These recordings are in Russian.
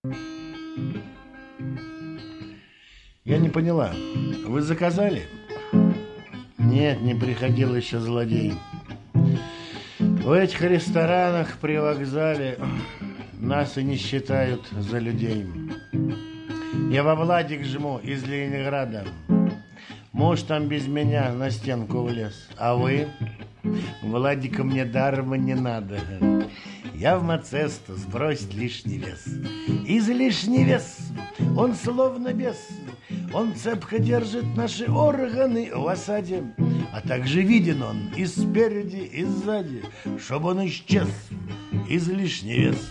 Я не поняла. Вы заказали? Нет, не приходил еще злодей. В этих ресторанах при вокзале нас и не считают за людей. Я во Владик жму из Ленинграда. Муж там без меня на стенку влез. А вы? Владика мне даром не надо. Я в Мацесту сбросить лишний вес. Излишний вес, он словно бес. Он цепко держит наши органы в осаде. А также виден он и спереди, и сзади, чтобы он исчез. Излишний вес.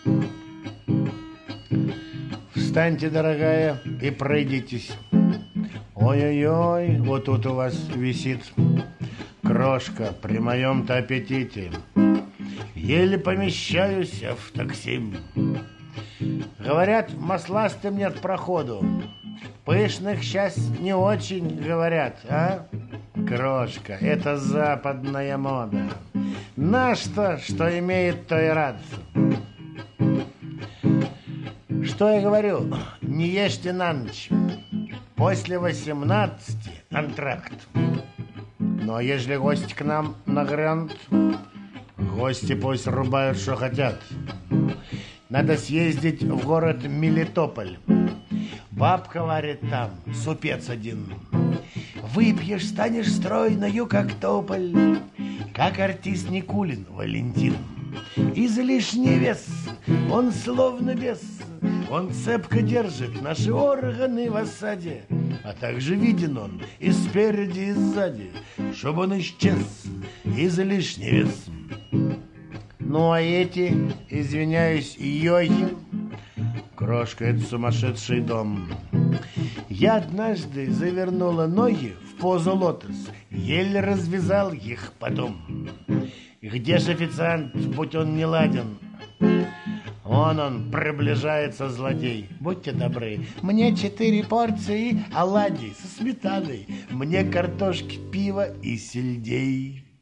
Встаньте, дорогая, и пройдитесь. Ой-ой-ой, вот тут у вас висит крошка при моем-то аппетите. Еле помещаюсь в такси. Говорят, масластым нет проходу. Пышных сейчас не очень говорят, а? Крошка, это западная мода. Наш-то, что имеет, то и рад. Что я говорю? Не ешьте на ночь. После 18 антракт. Но ежели гости к нам нагрянут, гости пусть рубают, что хотят. Надо съездить в город Мелитополь. Бабка варит там супец один. Выпьешь, станешь стройною, как тополь, как артист Никулин Валентин. Излишний вес, он словно бес. Он цепко держит наши органы в осаде. А также виден он и спереди, и сзади, чтобы он исчез. Излишний вес. Ну а эти, извиняюсь, йоги. Крошка, это сумасшедший дом. Я однажды завернула ноги в позу лотос, еле развязал их потом. Где же официант, будь он не ладен? Он приближается, злодей. Будьте добры, мне 4 порции оладий со сметаной, мне картошки, пива и сельдей.